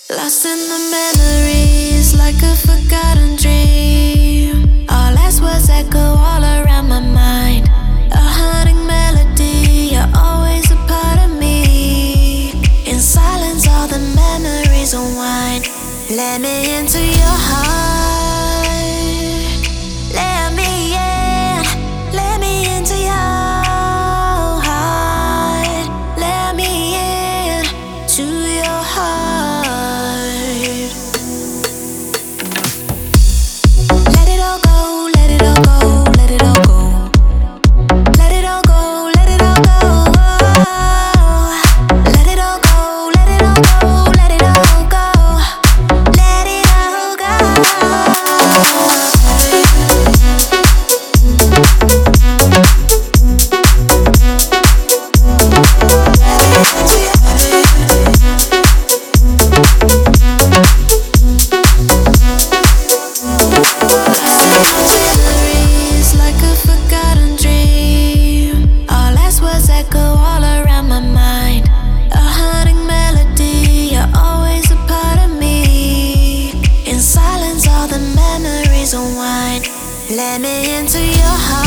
Lost in the memories like a forgotten dream. Our last words echo all around my mind. A haunting melody, you're always a part of me. In silence, all the memories unwind. Let me into your heart. Let me in. Let me into your heart. Let me in to your heart. Let it all go, let it all go, let it all go. Let it all go, let it all go. Let it all go, let it all go, let it all go. Let it all go. Memories like a forgotten dream. Our last words echo all around my mind. A haunting melody, you're always a part of me. In silence, all the memories unwind. Let me into your heart.